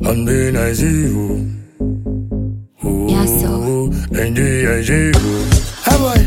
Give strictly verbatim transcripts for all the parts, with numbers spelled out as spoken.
And then I see you. Yeah, so. And then I see you. How boy?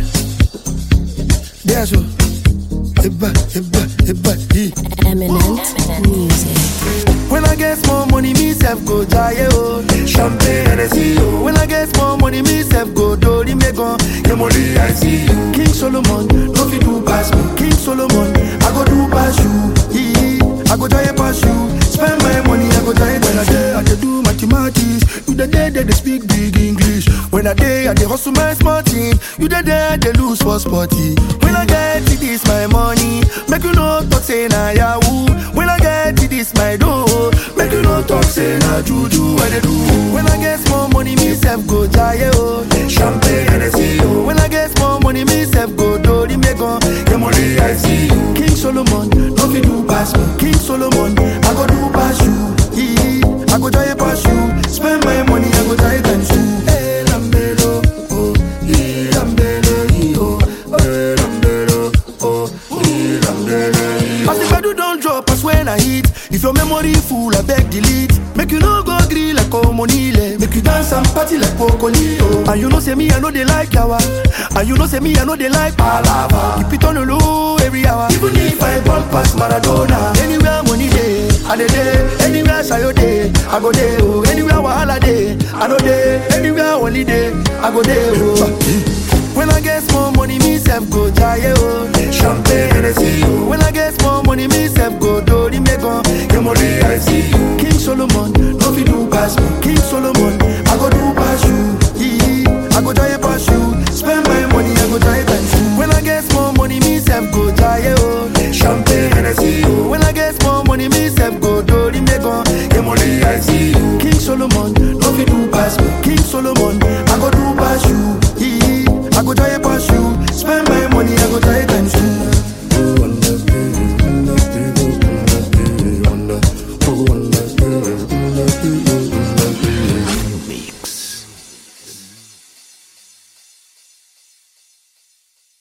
There so. Eba, eba, eba, he. Eminent music. When I get more money, me self go jaye oh. Champagne and I see you. When I get more money, me self go do the megon. Get money, I see you. King Solomon, no fit do pass me. King Solomon, I go do pass you. He, I go jaye pass you. Spend my money, I go jaye when I day. I dey do mathematics. You the day they speak big English. When I day, I dey hustle my small team. You the day they lose for sporty. When I get it, this my money. Make you no talk say na yahoo. When I get it, this my dough. Make you no talk say na juju. What they do? When I get more money, me self go jaye oh. Champagne and I see you. When I get more money, me self go do the megon. Get money, I see you. King Solomon, no fit do pass me. King Solomon, I go do pass you. He, I go jaye pass you. Spend my money, I go jaye times two. Hey, Lambelo, oh, he Lambelo, he oh, hey, Lambelo, oh, he Lambelo. As the pedal don't drop, as when I hit. If your memory full, I beg delete. Make you no go grill like Omonile. Make you dance and party like Pocolio. And you know say me, I know they like yawa. And you know say me, I know they like palava. Keep it on the low every hour. Even if I ball past Maradona. Anywhere money day, I dey day. Anywhere sayo day, I go day. Oh, anywhere wahala day, I know day. Anywhere holiday, I go day. Oh. When I get more money, me self go jaye oh. Champagne and I see you. When I get more money, me self go do the megon. Get money, I see you. King Solomon, no fit do pass me. King Solomon, I go do pass you. He, I go jaye pass you. Spend my money, I go jaye times two. When I get more money, me self go jaye oh. Champagne and I see you. When I get more money, me self go do the megon. Get money, I see you. King Solomon, no fit do pass me. King Solomon,